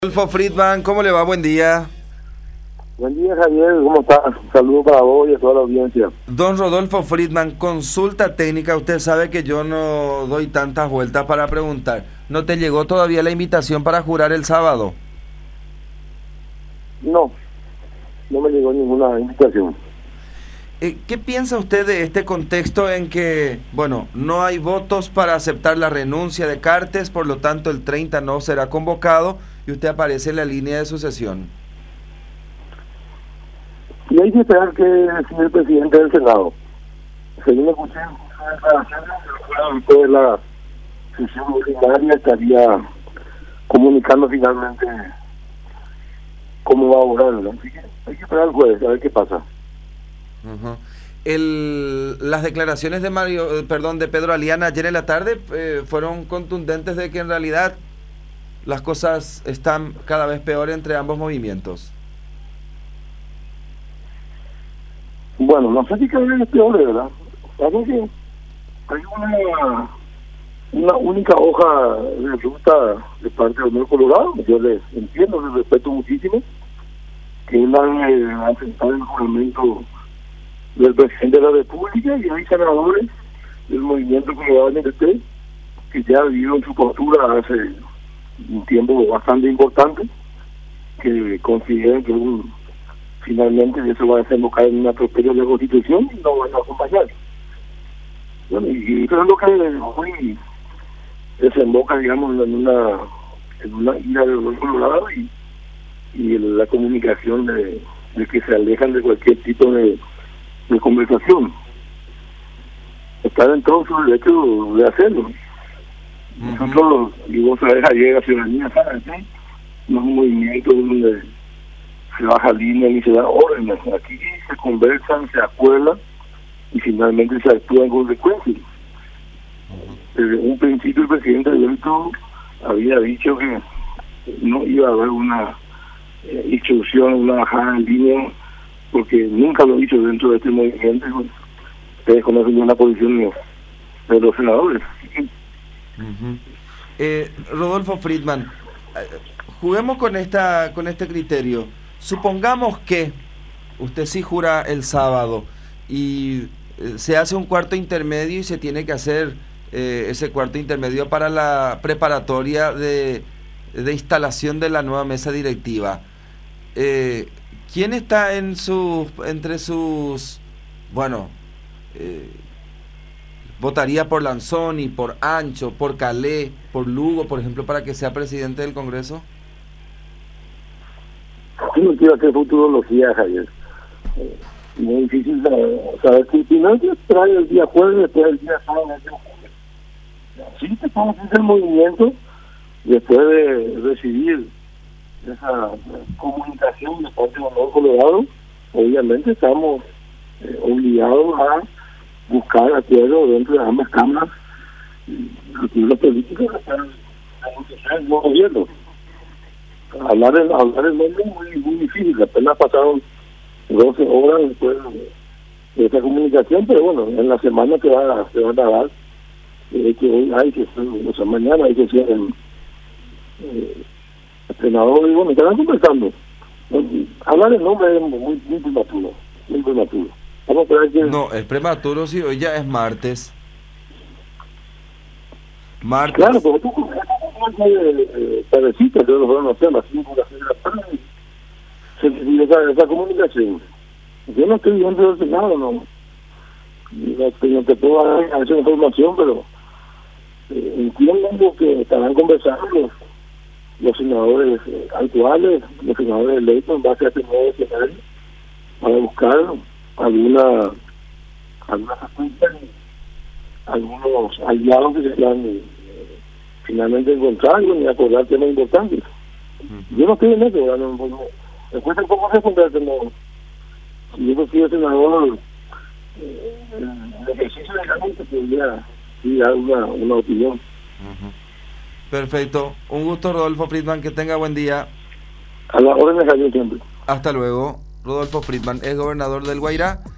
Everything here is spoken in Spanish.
Rodolfo Friedman, ¿cómo le va? Buen día. Buen día, Javier, ¿cómo estás? Un saludo para vos y a toda la audiencia. Don Rodolfo Friedman, consulta técnica. Usted sabe que yo no doy tantas vueltas para preguntar. ¿No te llegó todavía la invitación para jurar el sábado? No me llegó ninguna invitación. ¿Qué piensa usted de este contexto en que, bueno, no hay votos para aceptar la renuncia de Cartes, por lo tanto el 30 no será convocado y usted aparece en la línea de sucesión? Y hay que esperar que decida el presidente del Senado. Según escuché en declaraciones, después de la sesión ordinaria estaría comunicando finalmente cómo va a orar, ¿no? Así que hay que esperar el jueves a ver qué pasa. Uh-huh. Las declaraciones de Pedro Aliana ayer en la tarde fueron contundentes de que en realidad las cosas están cada vez peor entre ambos movimientos. Bueno, no sé si cada vez es peor, de verdad. Sabes que hay una única hoja de ruta de parte del Unión Colorado. Yo les entiendo, les respeto muchísimo, que es la de aceptar el juramento del presidente de la República, y hay senadores del movimiento Colorado NTT que ya vieron su postura hace un tiempo bastante importante, que consideran que finalmente eso va a desembocar en una atropello de la Constitución y no van a acompañar. Bueno, y eso es lo que hoy desemboca, digamos, en una ira del Unión Colorado y la comunicación de que se alejan de cualquier tipo de conversación. Está dentro de su derecho de hacerlo. Nosotros, y vos sabés, ayer la ciudadanía sabe que no es un movimiento donde se baja línea ni se da órdenes. Aquí se conversan, se acuerdan y finalmente se actúa en consecuencia. Desde un principio el presidente electo había dicho que no iba a haber una instrucción, una bajada en línea, porque nunca lo hizo dentro de este movimiento. Ustedes conocen una posición de los senadores. Rodolfo Friedman, juguemos con este criterio. Supongamos que usted sí jura el sábado y se hace un cuarto intermedio y se tiene que hacer ese cuarto intermedio para la preparatoria de instalación de la nueva mesa directiva. ¿Quién está entre sus, bueno, votaría por Lanzoni, por Ancho, por Calé, por Lugo, por ejemplo, para que sea presidente del Congreso? Yo no quiero hacer futurología, Javier. Muy difícil saber si no se trae el día jueves, después el día sábado. Sí te podemos hacer el movimiento después de recibir esa comunicación de parte del Nuevo Colorado. Obviamente estamos obligados a buscar acuerdos dentro de ambas cámaras, los políticos que están en el nuevo gobierno. Hablar el nombre es muy difícil. Apenas pasaron 12 horas después de esa comunicación, pero bueno, en la semana se va a dar que hoy hay que ser, o sea, mañana hay que ser el senador, y bueno, estarán conversando. Hablar el nombre es muy prematuro, muy prematuro. Vamos a ver que... No, es prematuro, sí, hoy ya es martes. Claro, pero tú tardecita, que lo van a hacer a las 5 de la tarde, se recibe esa comunicación. Yo no estoy viendo del Senado, no te puedo dar esa información, pero entiendo que estarán conversando los senadores actuales, los senadores electos, en base a este nuevo escenario, para buscar algunas algunos aliados que se puedan finalmente encontrar y acordar temas importantes. Yo no estoy en eso, me cuesta un poco responder, como si yo no fui senador, el ejercicio de la gente podría dar una opinión. Perfecto, un gusto, Rodolfo Friedman, que tenga buen día. A la orden de Javier siempre. Hasta luego. Rodolfo Friedman es gobernador del Guairá.